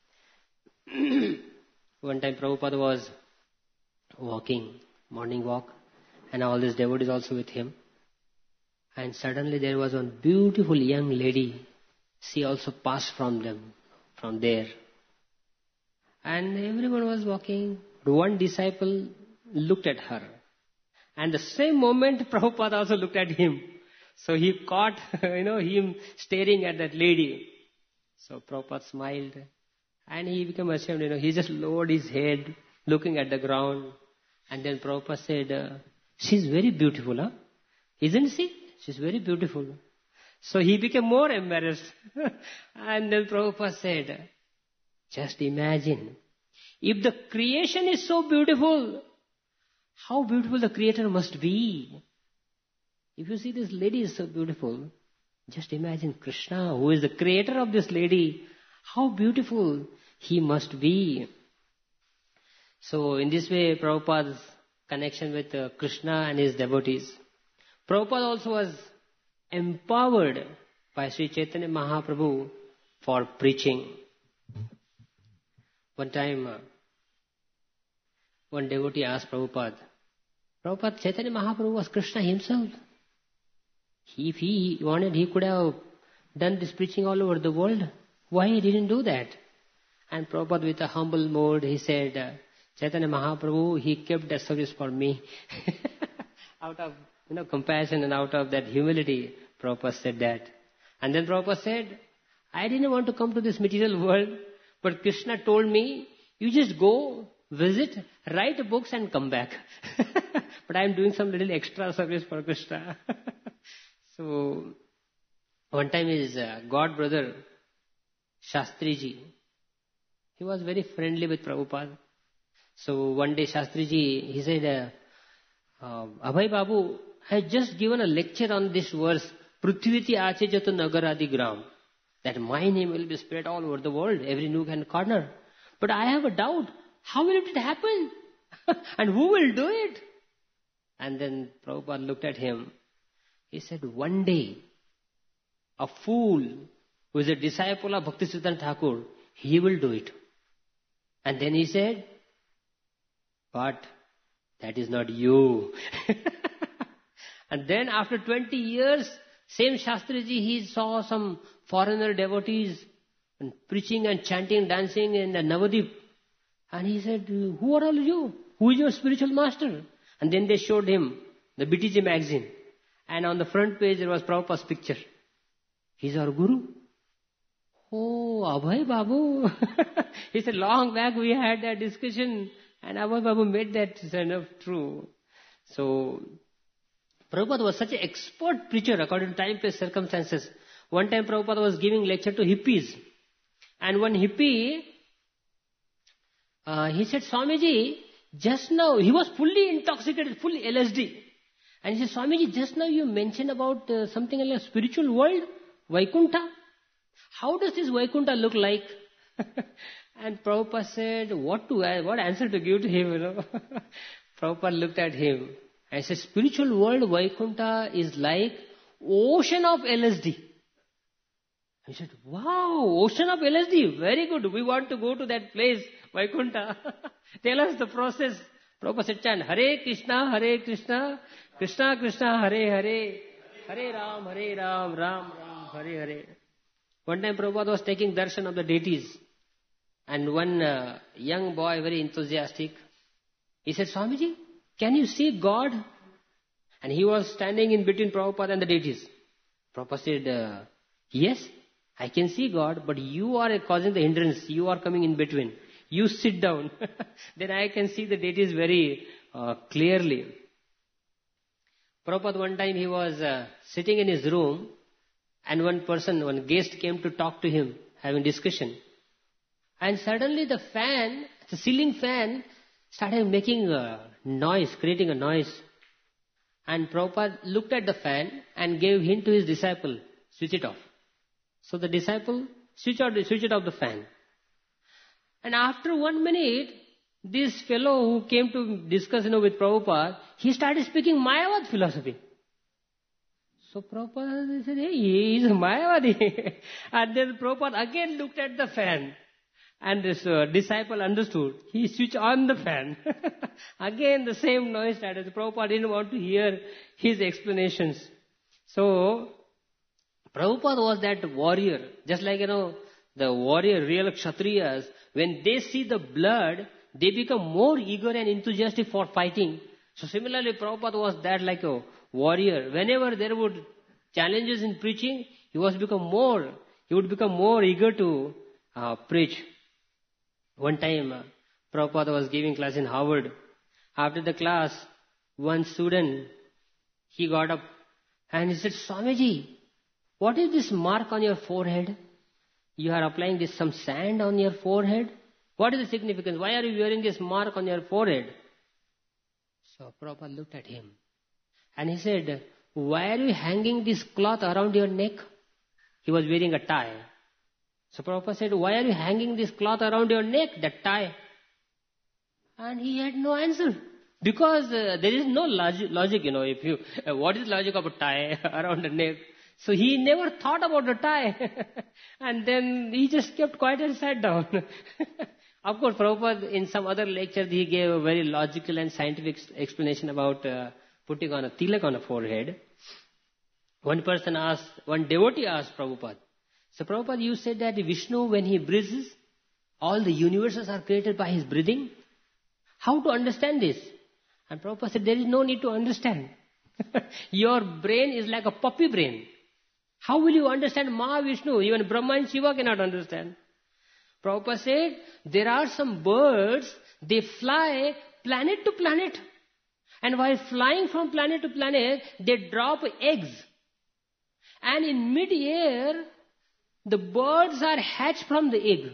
One time Prabhupada was walking, morning walk, and all these devotees also with him. And suddenly there was one beautiful young lady. She also passed from there. And everyone was walking. But one disciple looked at her. And the same moment, Prabhupada also looked at him. So he caught, him staring at that lady. So Prabhupada smiled. And he became ashamed, he just lowered his head, looking at the ground. And then Prabhupada said, she's very beautiful, huh? Isn't she? She's very beautiful. So he became more embarrassed. And then Prabhupada said, just imagine, if the creation is so beautiful, how beautiful the Creator must be. If you see this lady is so beautiful, just imagine Krishna, who is the creator of this lady, how beautiful he must be. So in this way, Prabhupada's connection with Krishna and his devotees. Prabhupada also was empowered by Sri Chaitanya Mahaprabhu for preaching. One time, one devotee asked Prabhupada, Chaitanya Mahaprabhu was Krishna himself. If he wanted, he could have done this preaching all over the world. Why he didn't do that? And Prabhupada, with a humble mode, he said, Chaitanya Mahaprabhu, he kept that service for me. Out of compassion and out of that humility, Prabhupada said that. And then Prabhupada said, I didn't want to come to this material world, but Krishna told me, you just go, visit, write books and come back. But I am doing some little extra service for Krishna. So, one time his god brother, Shastriji, he was very friendly with Prabhupada. So one day Shastriji, he said, Abhay Babu, I had just given a lecture on this verse, Prithviti Ache Jato Nagaradi Gram, that my name will be spread all over the world, every nook and corner. But I have a doubt, how will it happen? And who will do it? And then Prabhupada looked at him. He said, one day, a fool who is a disciple of Bhaktisiddhanta Thakur, he will do it. And then he said, but that is not you. And then after 20 years, same Shastriji, he saw some foreigner devotees and preaching and chanting, dancing in Navadip. And he said, who are all you? Who is your spiritual master? And then they showed him the BTG magazine. And on the front page there was Prabhupada's picture. He's our guru. Oh, Abhay Babu. He said, long back we had that discussion and Abhay Babu made that kind of true. So, Prabhupada was such an expert preacher according to time, place, circumstances. One time Prabhupada was giving lecture to hippies. And one hippie, he said, Swamiji, just now, he was fully intoxicated, full LSD. And he said, Swamiji, just now you mentioned about something like a spiritual world, Vaikuntha. How does this Vaikuntha look like? And Prabhupada said, what answer to give to him, Prabhupada looked at him and said, spiritual world Vaikuntha is like ocean of LSD. He said, wow, ocean of LSD, very good. We want to go to that place, Vaikuntha. Tell us the process. Prabhupada said, chant, Hare Krishna, Krishna Krishna, Hare Hare, Hare Ram, Ram Ram, Hare Hare. One time Prabhupada was taking darshan of the deities. And one young boy, very enthusiastic, he said, Swamiji, can you see God? And he was standing in between Prabhupada and the deities. Prabhupada said, yes, I can see God, but you are causing the hindrance. You are coming in between. You sit down. Then I can see the deities very clearly. Prabhupada, one time he was sitting in his room and one guest came to talk to him, having discussion. And suddenly the ceiling fan started making a noise, creating a noise. And Prabhupada looked at the fan and gave hint to his disciple, switch it off. So the disciple switched it off the fan. And after 1 minute, this fellow who came to discuss with Prabhupada, he started speaking Mayavad philosophy. So Prabhupada said, hey, he is a Mayavadi. And then Prabhupada again looked at the fan. And this disciple understood. He switched on the fan. Again the same noise started. Prabhupada didn't want to hear his explanations. So, Prabhupada was that warrior. Just like, the warrior, real Kshatriyas, when they see the blood, they become more eager and enthusiastic for fighting. So similarly, Prabhupada was that like a warrior. Whenever there would challenges in preaching, he would become more eager to preach. One time, Prabhupada was giving class in Harvard. After the class, one student, he got up and he said, Swamiji, what is this mark on your forehead? You are applying some sand on your forehead? What is the significance? Why are you wearing this mark on your forehead? So Prabhupada looked at him and he said, why are you hanging this cloth around your neck? He was wearing a tie. So Prabhupada said, why are you hanging this cloth around your neck, that tie? And he had no answer. Because there is no logic, if you, what is logic of a tie around the neck? So he never thought about the tie. And then he just kept quiet and sat down. Of course, Prabhupada, in some other lecture, he gave a very logical and scientific explanation about putting on a tilak on a forehead. One devotee asked Prabhupada, so Prabhupada, you said that Vishnu, when he breathes, all the universes are created by his breathing. How to understand this? And Prabhupada said, there is no need to understand. Your brain is like a puppy brain. How will you understand Mahavishnu? Even Brahma and Shiva cannot understand. Prabhupada said, there are some birds, they fly planet to planet. And while flying from planet to planet, they drop eggs. And in mid-air, the birds are hatched from the egg.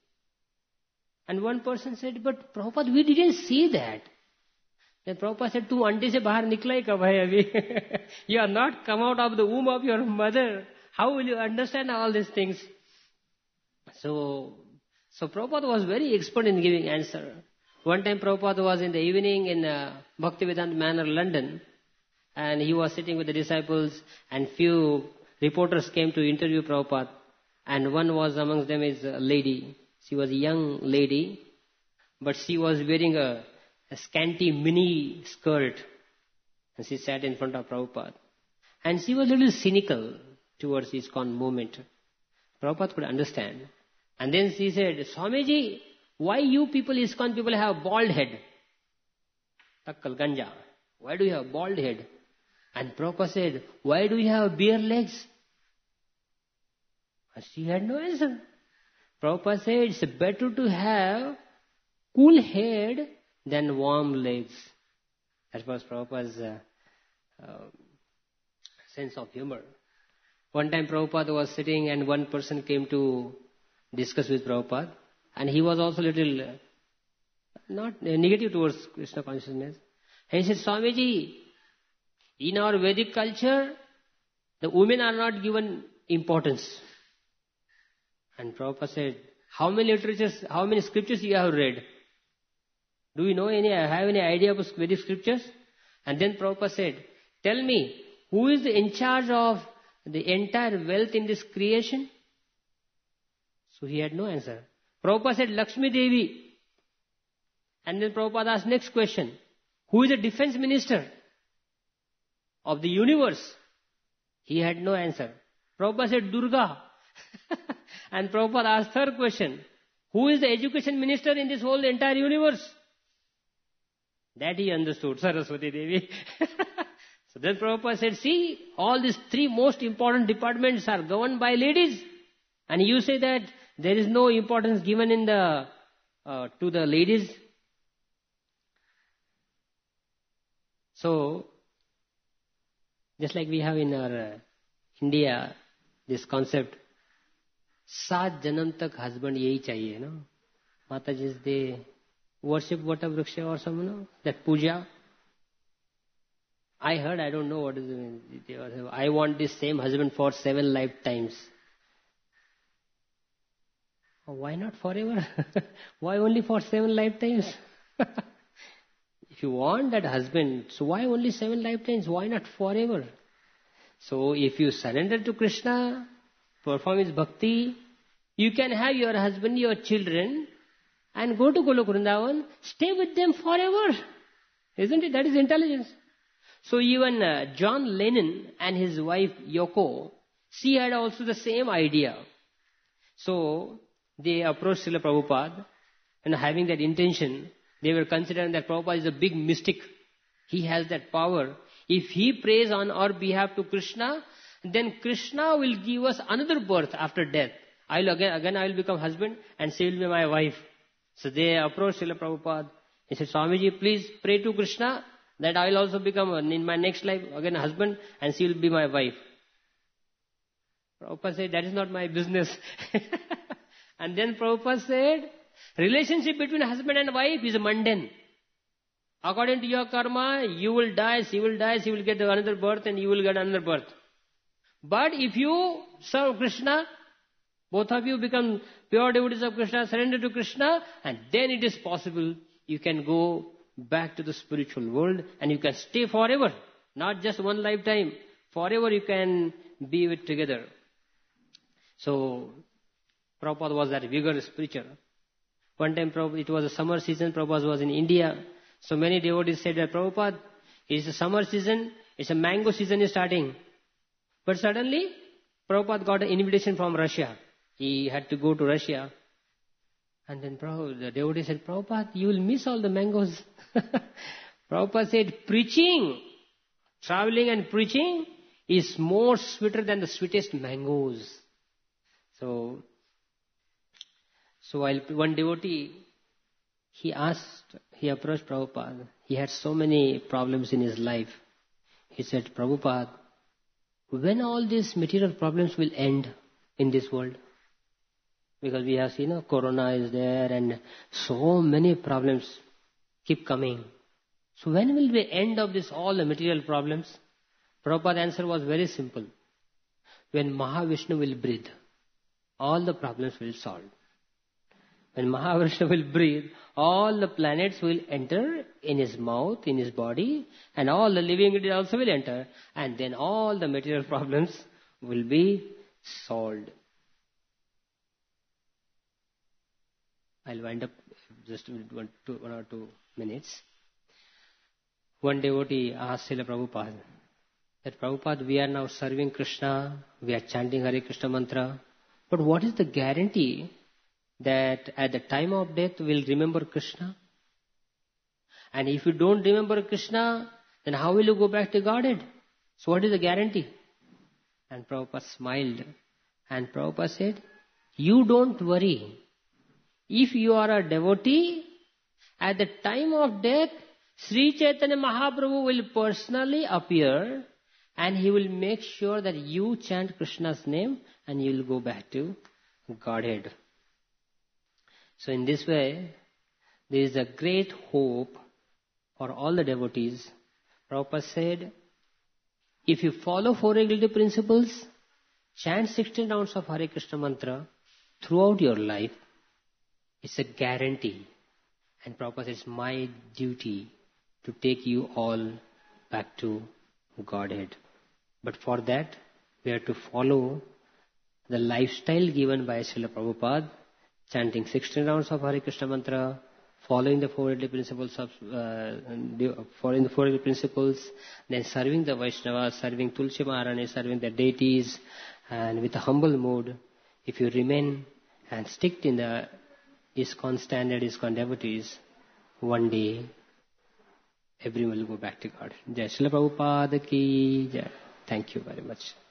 And one person said, but Prabhupada, we didn't see that. Then Prabhupada said, Tu ande se bahar nikla hi kab hai abhi? You are not come out of the womb of your mother. How will you understand all these things? So Prabhupada was very expert in giving answer. One time Prabhupada was in the evening in Bhaktivedanta Manor, London, and he was sitting with the disciples, and few reporters came to interview Prabhupada, and one was amongst them is a lady. She was a young lady, but she was wearing a scanty mini skirt, and she sat in front of Prabhupada. And she was a little cynical towards ISKCON movement. Prabhupada could understand. And then she said, Swamiji, why you people, ISKCON people, have bald head? Takkal Ganja. Why do you have bald head? And Prabhupada said, why do you have bare legs? And she had no answer. Prabhupada said, it's better to have cool head than warm legs. That was Prabhupada's sense of humor. One time Prabhupada was sitting and one person came to discuss with Prabhupada, and he was also a little not negative towards Krishna consciousness. And he said, Swamiji, in our Vedic culture, the women are not given importance. And Prabhupada said, how many scriptures you have read? Do you have any idea of Vedic scriptures? And then Prabhupada said, tell me, who is in charge of the entire wealth in this creation? So he had no answer. Prabhupada said, Lakshmi Devi. And then Prabhupada asked next question, who is the defense minister of the universe? He had no answer. Prabhupada said, Durga. And Prabhupada asked third question, who is the education minister in this whole entire universe? That he understood, Saraswati Devi. So then Prabhupada said, see, all these three most important departments are governed by ladies. And you say that there is no importance given in to the ladies. So, just like we have in our India, this concept, 7 janam tak husband yahi chahiye, no? Mataji's, they worship Vata Vriksha or some, no? That puja. I heard, I don't know what is it. I want this same husband for 7 lifetimes. Oh, why not forever? Why only for 7 lifetimes? If you want that husband, so why only 7 lifetimes? Why not forever? So if you surrender to Krishna, perform his bhakti, you can have your husband, your children, and go to Golok Vrindavan, stay with them forever. Isn't it? That is intelligence. So even John Lennon and his wife Yoko, she had also the same idea. So they approached Srila Prabhupada and having that intention. They were considering that Prabhupada is a big mystic. He has that power. If he prays on our behalf to Krishna, then Krishna will give us another birth after death. I will become husband and she will be my wife. So they approached Srila Prabhupada. He said, Swamiji, please pray to Krishna that I will also become in my next life again a husband and she will be my wife. Prabhupada said, that is not my business. And then Prabhupada said, relationship between husband and wife is mundane. According to your karma, you will die, she will get another birth and you will get another birth. But if you serve Krishna, both of you become pure devotees of Krishna, surrender to Krishna, and then it is possible you can go back to the spiritual world and you can stay forever. Not just one lifetime. Forever you can be with together. So, Prabhupada was that vigorous preacher. One time it was a summer season, Prabhupada was in India. So many devotees said that Prabhupada, it's a summer season, it's a mango season is starting. But suddenly, Prabhupada got an invitation from Russia. He had to go to Russia. And then the devotee said, Prabhupada, you will miss all the mangoes. Prabhupada said, preaching, traveling and preaching is more sweeter than the sweetest mangoes. So while one devotee, he approached Prabhupada. He had so many problems in his life. He said, Prabhupada, when all these material problems will end in this world? Because we have seen, Corona is there and so many problems keep coming. So when will the end of this, all the material problems? Prabhupada's answer was very simple. When Mahavishnu will breathe, all the problems will solve. When Mahavishnu will breathe, all the planets will enter in his mouth, in his body, and all the living entities also will enter, and then all the material problems will be solved. I'll wind up just 1 or 2 minutes. One devotee asked Srila Prabhupada that, Prabhupada, we are now serving Krishna, we are chanting Hare Krishna mantra, but what is the guarantee that at the time of death we'll remember Krishna? And if you don't remember Krishna, then how will you go back to Godhead? So what is the guarantee? And Prabhupada smiled. And Prabhupada said, you don't worry. If you are a devotee, at the time of death, Sri Chaitanya Mahaprabhu will personally appear and he will make sure that you chant Krishna's name and you will go back to Godhead. So in this way, there is a great hope for all the devotees. Prabhupada said, if you follow 4 regulative principles, chant 16 rounds of Hare Krishna mantra throughout your life, it's a guarantee. And Prabhupada says, it's my duty to take you all back to Godhead. But for that, we have to follow the lifestyle given by Srila Prabhupada, chanting 16 rounds of Hare Krishna mantra, following the 4 regulative principles, then serving the Vaishnavas, serving Tulsi Maharani, serving the deities, and with a humble mood. If you remain and stick in the ISKCON standard, ISKCON devotees, one day everyone will go back to God. Jai Srila Prabhupada ki Jai. Thank you very much.